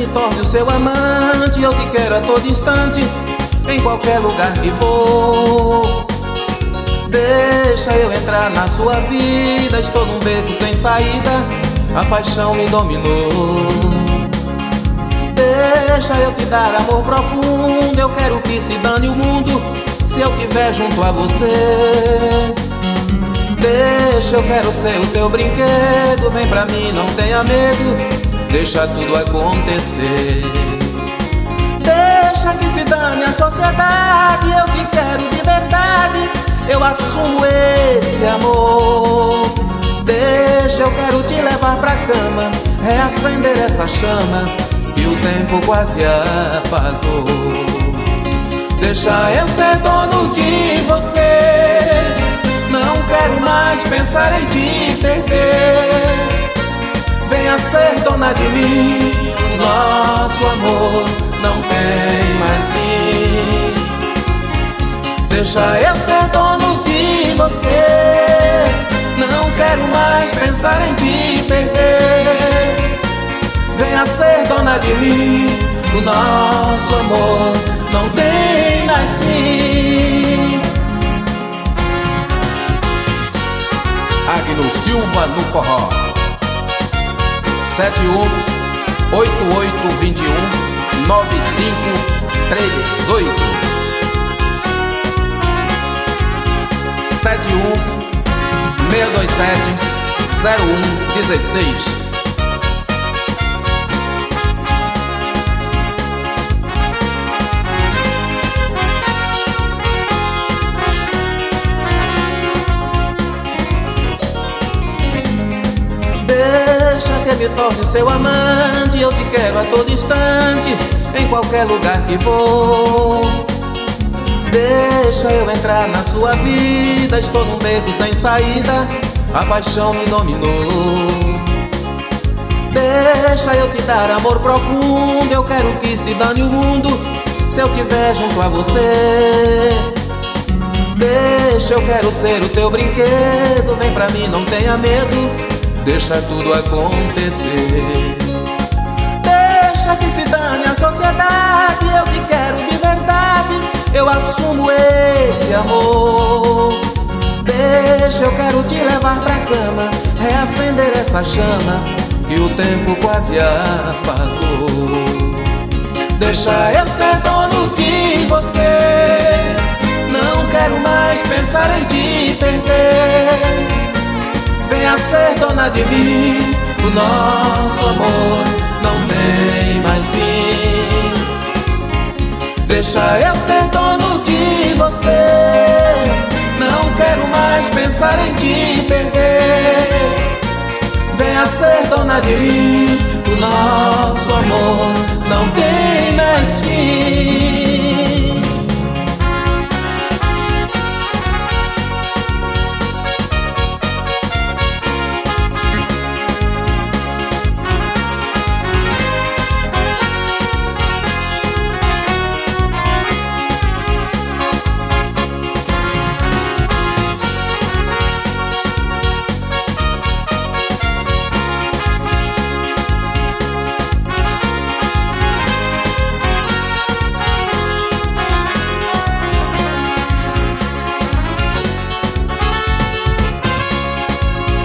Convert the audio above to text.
me torne o seu amante. Eu te quero a todo instante, em qualquer lugar que for. Deixa eu entrar na sua vida, estou num beco sem saída, a paixão me dominou. Deixa eu te dar amor profundo, eu quero que se dane o mundo se eu tiver junto a você. Deixa, eu quero ser o teu brinquedo, vem pra mim, não tenha medo, deixa tudo acontecer. Deixa que se dane a sociedade, eu te quero de verdade, eu assumo esse amor. Deixa, eu quero te levar pra cama, reacender essa chama que o tempo quase apagou. Deixa eu ser dono de você, não quero mais pensar em te perder. Venha ser dona de mim, o nosso amor não tem mais fim. Deixa eu ser dono de você, não quero mais pensar em te perder. Venha ser dona de mim, o nosso amor não tem mais fim. Agno Silva no forró 7188219538 71-627-0116. Deixa que me torne seu amante, eu te quero a todo instante, em qualquer lugar que for. Deixa eu entrar na sua vida, estou num beco sem saída, a paixão me dominou. Deixa eu te dar amor profundo, eu quero que se dane o mundo se eu tiver junto a você. Deixa, eu quero ser o teu brinquedo, vem pra mim, não tenha medo, deixa tudo acontecer. Deixa que se dane a sociedade, eu te quero de verdade, eu assumo esse amor. Deixa, eu quero te levar pra cama, reacender essa chama que o tempo quase apagou. Deixa eu ser dono de você, não quero mais pensar em te perder. Venha ser dona de mim, o nosso amor não tem mais fim. Deixa eu ser dono de você, não quero mais pensar em te perder. Venha ser dona de mim, o nosso amor não tem mais fim.